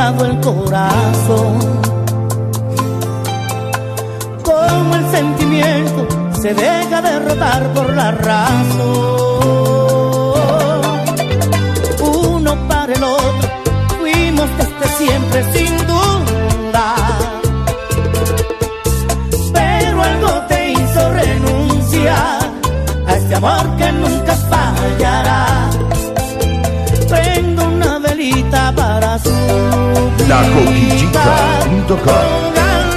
entregado el corazón. Como el sentimiento se deja derrotar por la razón. Uno para el otro fuimos desde siempre sin duda, pero algo te hizo renunciar a este amor que nunca fallará. Prendo una velita para su LaCoquillita.com.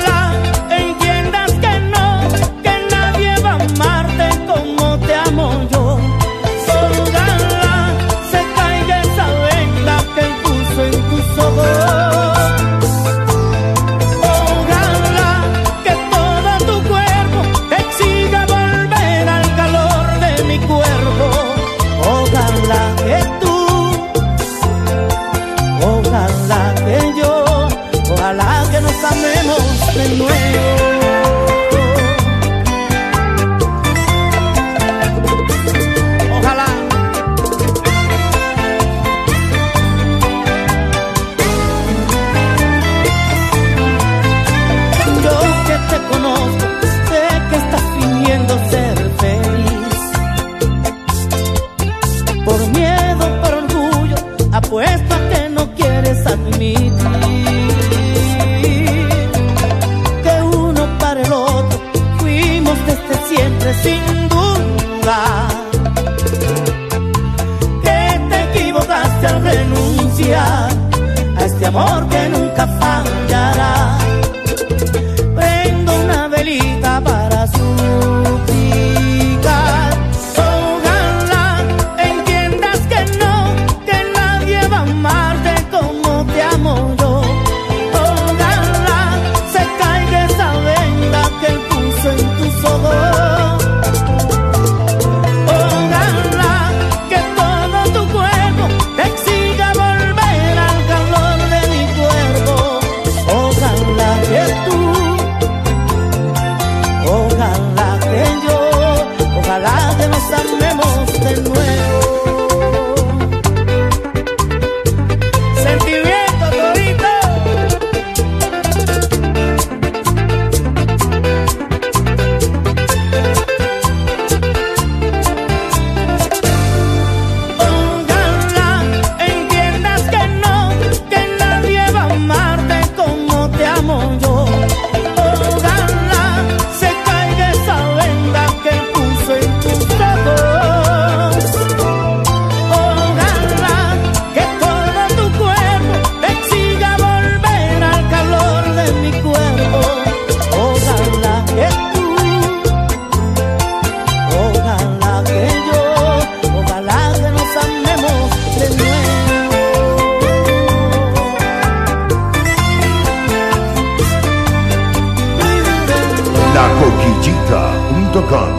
Ojalá que nos amemos de nuevo. Ojalá. Yo que te conozco, sé que estás fingiendo ser feliz. Por miedo, por orgullo, apuesto a que no quieres admitir siempre sin duda, que te equivocaste al renunciar a este amor que nunca fallará. Prendo una velita para suplicar. Ojalá entiendas que nadie va a amarte como te amo yo. Ojalá se caiga esa venda que él puso en tus ojos. Ojalá que nos amemos de nuevo. Sentimiento, Torito. Ojalá entiendas que nadie va a amarte como te amo yo. LaCoquillita.com.